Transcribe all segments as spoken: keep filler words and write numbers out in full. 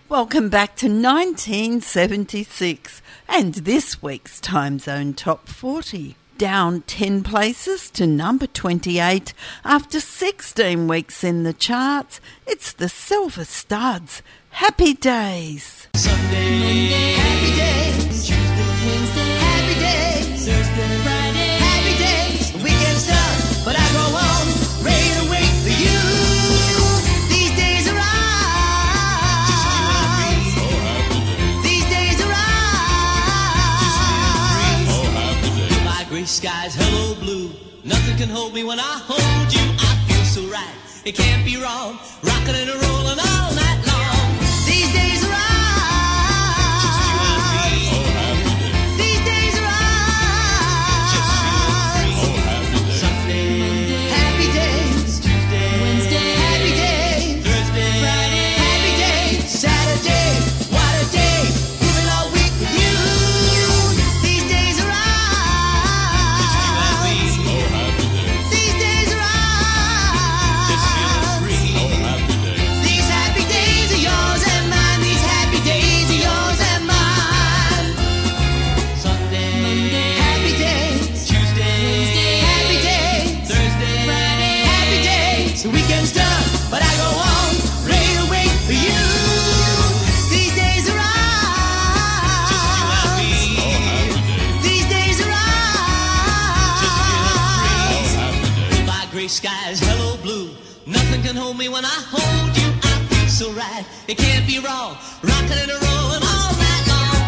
Welcome back to nineteen seventy-six and this week's Time Zone Top forty. Down ten places to number twenty-eight after sixteen weeks in the charts. It's the Silver Studs. Happy Days. Sunday, Monday, happy days. Tuesday, Wednesday, happy days. Thursday, Friday, happy days. Weekend stuff, but I go home ready to wait for you. These days are ours. Just you and me. Oh, happy days. These days are ours. Just me and free. Oh, happy days. Goodbye, gray skies, hello blue. Nothing can hold me when I hold you. I feel so right. It can't be wrong. Rocking and rolling all night long. These days are ours. Just you and me. Oh, happy days. These days are ours. Just feeling free. Oh, happy days. Sunday, Monday, happy days. Tuesday, Wednesday, happy days. Thursday, Friday, happy days. Saturday, what a day. Moving all week with you. These days are ours. Just you and me. Oh, happy days. These days are ours. Just feeling free. Oh, happy days. These happy days are yours and mine. These happy days are yours and mine. Sunday, Monday, happy days. Tuesday, Wednesday, happy days. Thursday, Friday, happy days. The weekend's done, but I go home ready to wait for you. These days are ours. Just you and me. Oh, happy days. These days are ours. Just feeling free. Oh, happy days. Goodbye, gray skies, hello blue. Nothing can hold me when I hold you. I feel so right. It can't be wrong. Rocking and rolling all night long.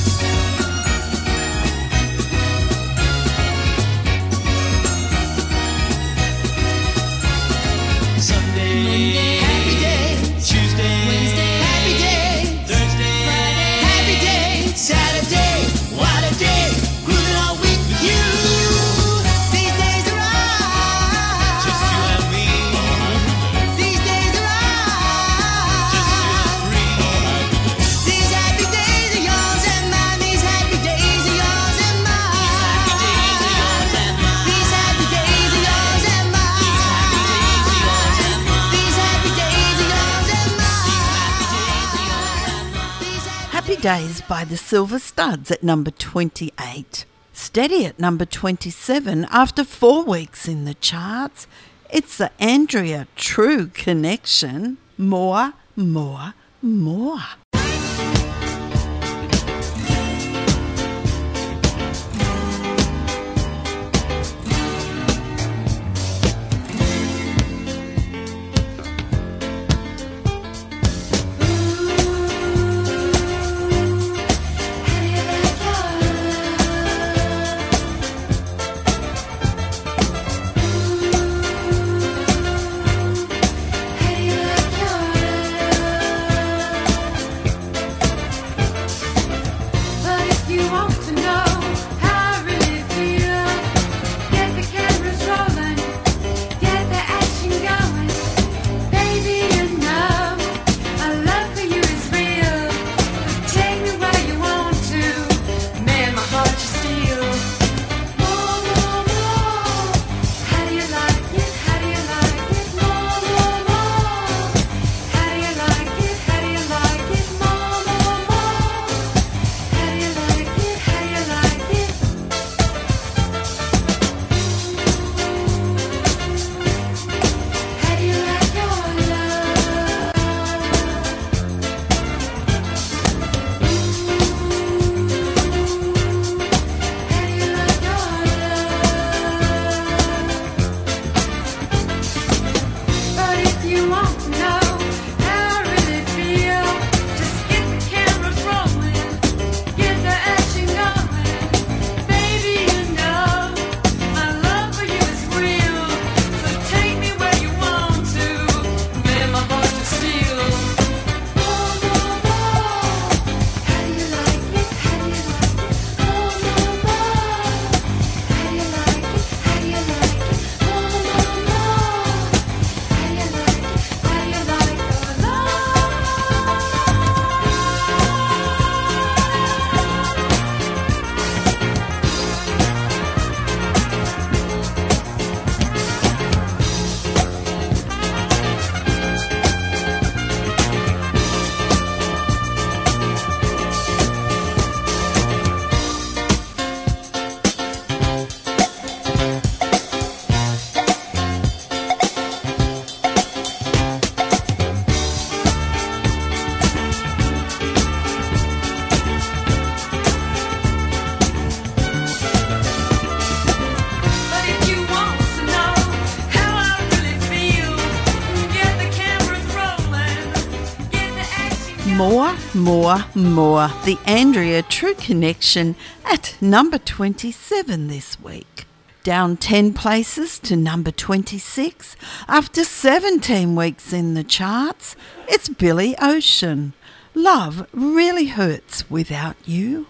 Sunday, Monday, happy days. Tuesday, Wednesday, happy days. Thursday, Friday, happy days. Saturday, what a day. Grooving all week with you. These days are ours. Just you and me. Oh, happy days. These days are ours. Just feeling free. Oh, happy days. These happy days are yours and mine. These happy days are yours and mine. These happy days are yours and mine. These happy days are yours and mine. These happy days are yours and mine. These happy days are yours and mine. Happy Days by the Silver Studs at number twenty-eight. Steady at number twenty-seven after four weeks in the charts. It's the Andrea True Connection. More, more, more. Hey, More, more, more. The Andrea True Connection at number twenty-seven this week. Down ten places to number twenty-six. After seventeen weeks in the charts, it's Billy Ocean. Love really hurts without you.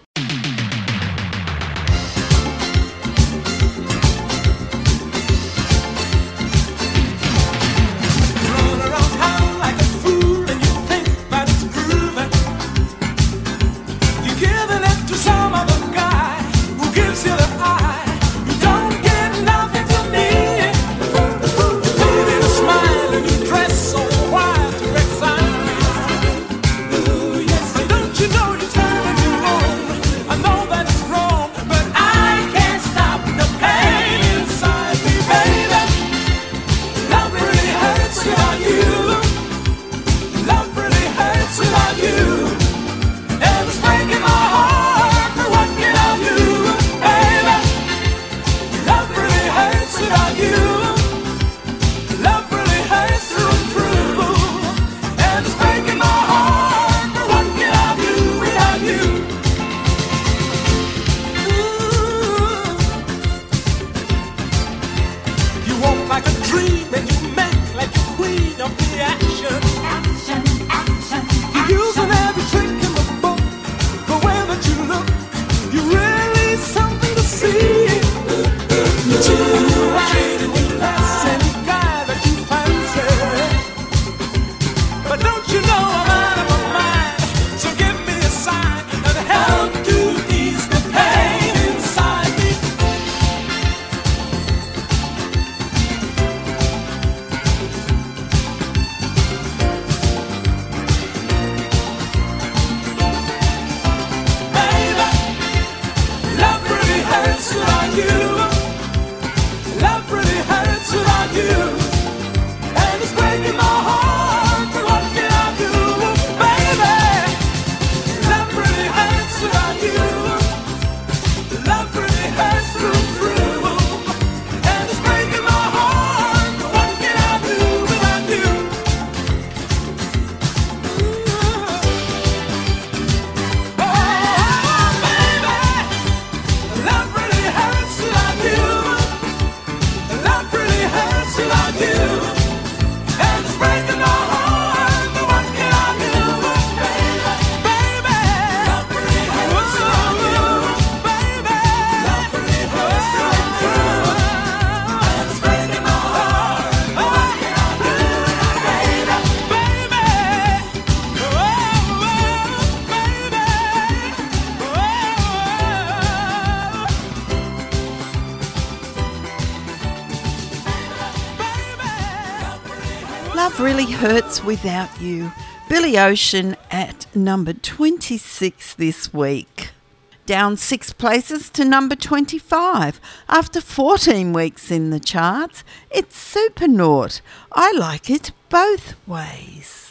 Really Hurts Without You. Billy Ocean at number twenty-six this week. Down six places to number twenty-five. After fourteen weeks in the charts, it's Supernaut. I Like It Both Ways.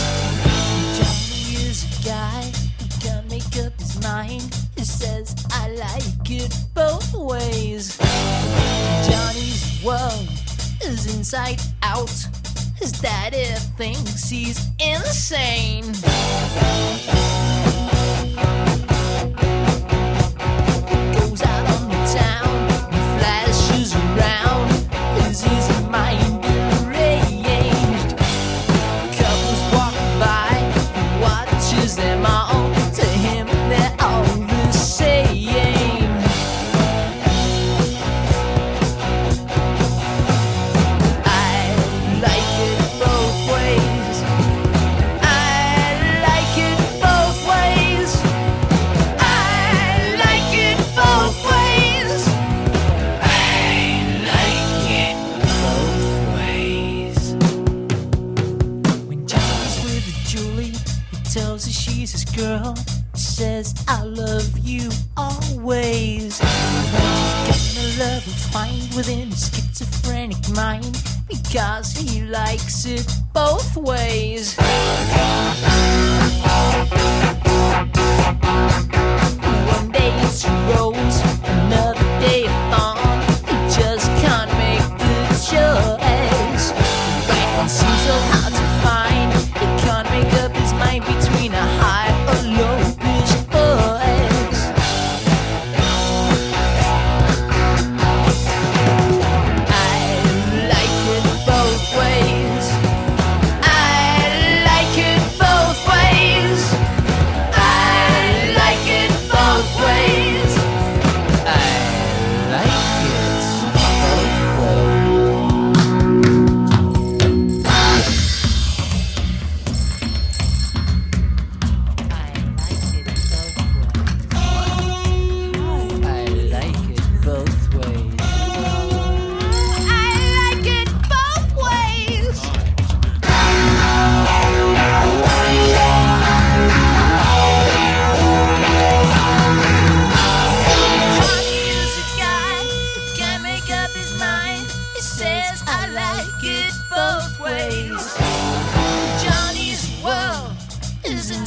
Johnny is a guy who can't make up his mind. He says, I like it both ways. Johnny's world is inside out. His daddy thinks he's insane. Goes out on the town and flashes around. Is his mind deranged? Couples walk by and watches them all. To him they're all the same. Girl says I love you always. He's got a love and find within his schizophrenic mind because he likes it both ways. One day it's a rose, another day a thorn. He just can't make the choice. The right one seems so hard to find. He can't make up his mind between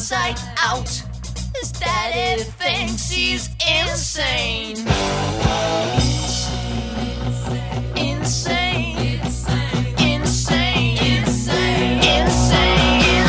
inside out. His daddy thinks he's insane. Insane. Insane. Insane. Insane. Insane.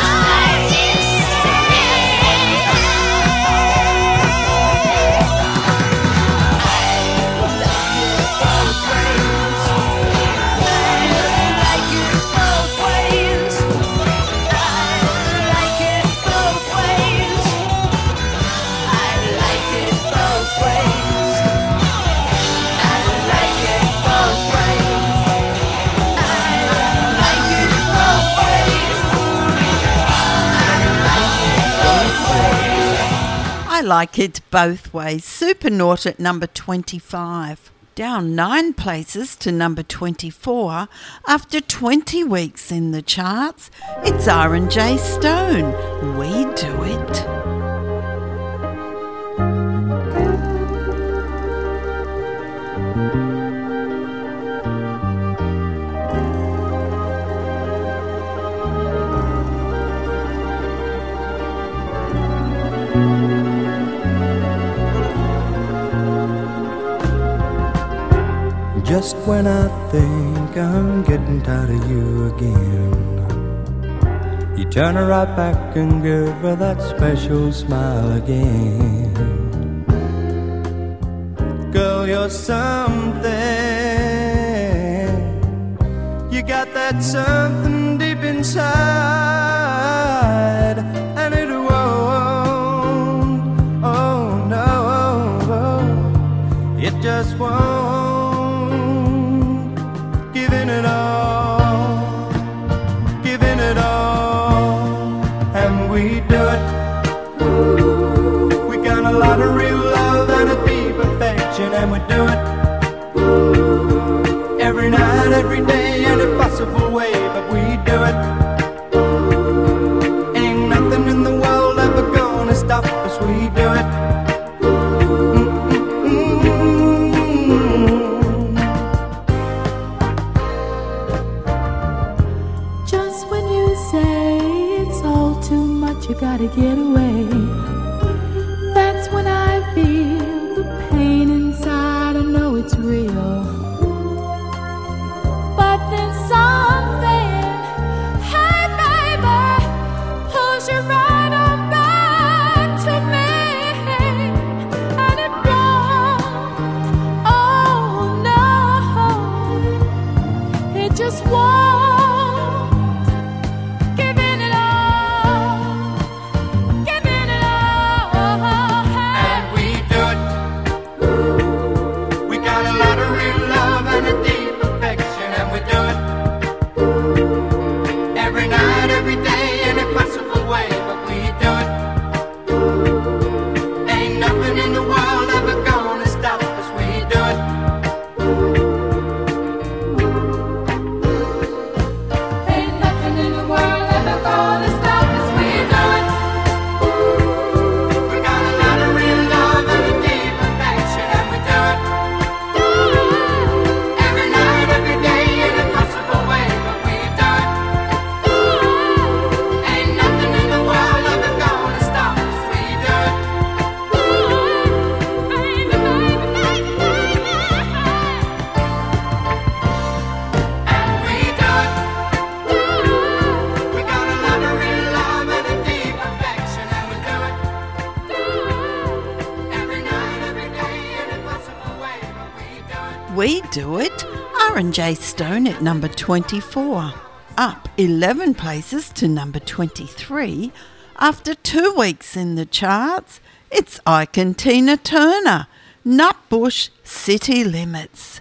I like it both ways. Supernaut at number twenty-five. Down nine places to number twenty-four after twenty weeks in the charts. It's R and J Stone. We Do It. Just when I think I'm getting tired of you again, you turn her right back and give her that special smile again. Girl, you're something. You got that something deep inside, and it won't, oh no, it just won't. Giving it all, giving it all, and we do it. We got a lot of real love and a deep affection, and we do it every night, every day, in a possible way, but we do it. Ain't nothing in the world ever gonna stop us, we do it. You gotta get away. That's when I feel the pain inside. I know it's real, but then something, hey baby, pulls you right on back to me, and it won't, oh no, it just won't. We Do It, R and J Stone at number twenty-four. Up eleven places to number twenty-three. After two weeks in the charts, it's Ike and Tina Turner, Nutbush City Limits.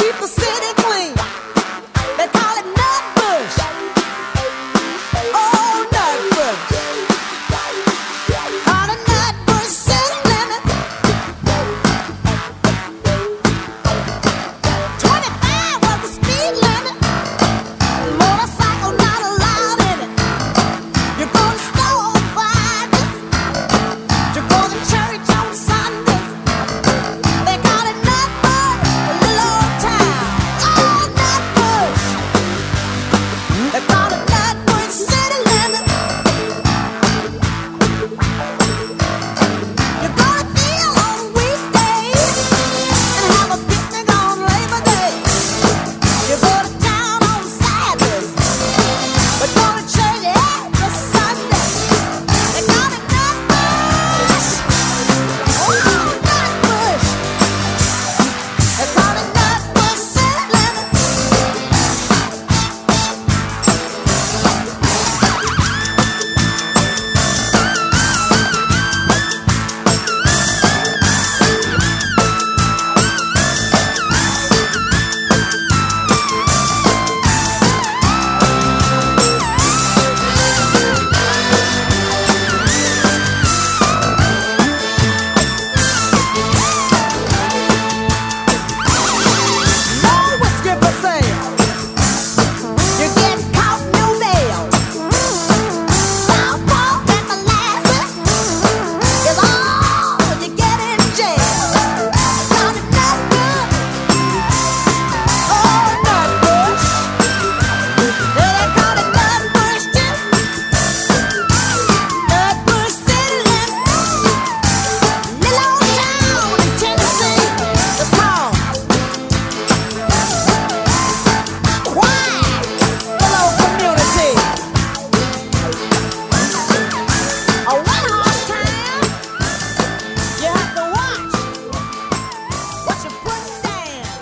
Oh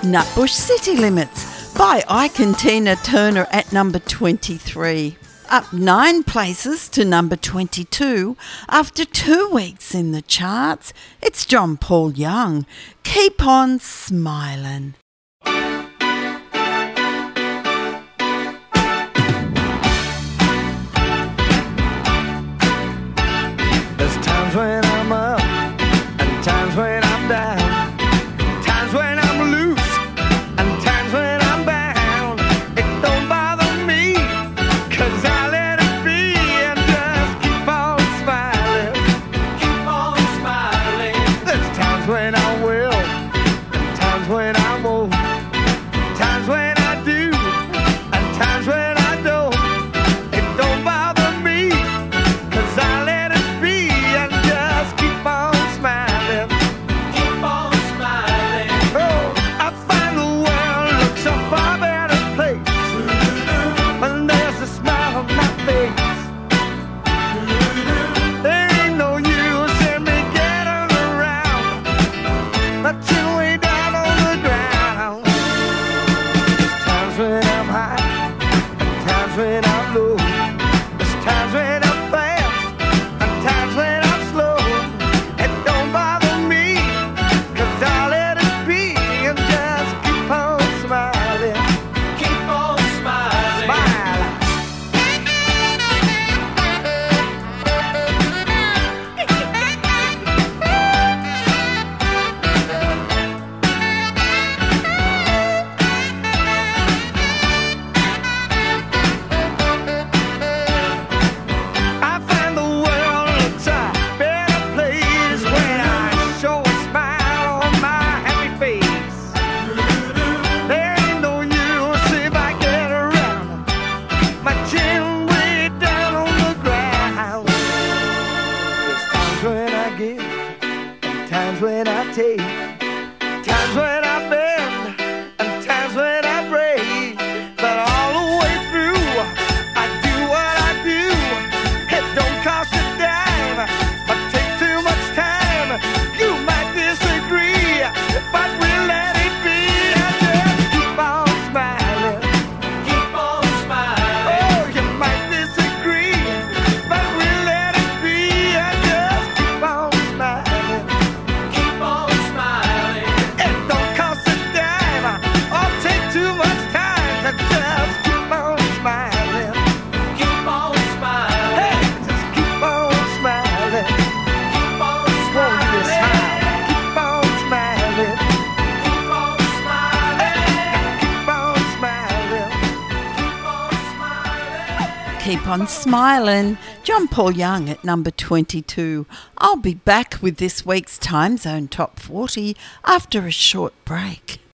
Nutbush City Limits by Ike and Tina Turner at number twenty-three. Up nine places to number twenty-two after two weeks in the charts. It's John Paul Young. Keep on Smiling. There's times when I'm up and times when I'm down, times when I'm loose and times when I'm bound. It don't bother me, 'cause I let it be and just keep on smiling. Keep on smiling. There's times when I will and times when I won't, times when I do and times when I don't. It don't bother me, 'cause I let it be and just keep on smiling. Keep on smiling. Oh, I find the world looks a far better place when there's a smile on my face. There ain't no use in me getting around, my chin way down on the ground. There's times when I'm high and times when I'm low. There's times when I'm fast and times when I'm slow. It don't bother me, 'cause I let it be and just keep on smiling. Keep on smiling. Smile. I find the world looks a better place when I show a smile on my happy face. There ain't no use if I get around, my chin way down on the ground. There's times when I give and times when I take, times when I bend and times when I break. But all the way through, I do what I do. It don't cost a dime, but take too much time. You might disagree, but we'll let it be. I just keep on smiling. Keep on smiling. Oh, you might disagree, but we'll let it be. I just keep on smiling. Keep on smiling. It don't cost a dime or take too much time to just keep on smiling. Keep on smiling. Hey, just keep on smiling. Keep on smiling. Keep on smiling. Keep on smiling. Keep on smiling. Keep on smiling. Keep on Smiling. John Paul Young at number twenty-two. I'll be back with this week's Time Zone Top forty after a short break.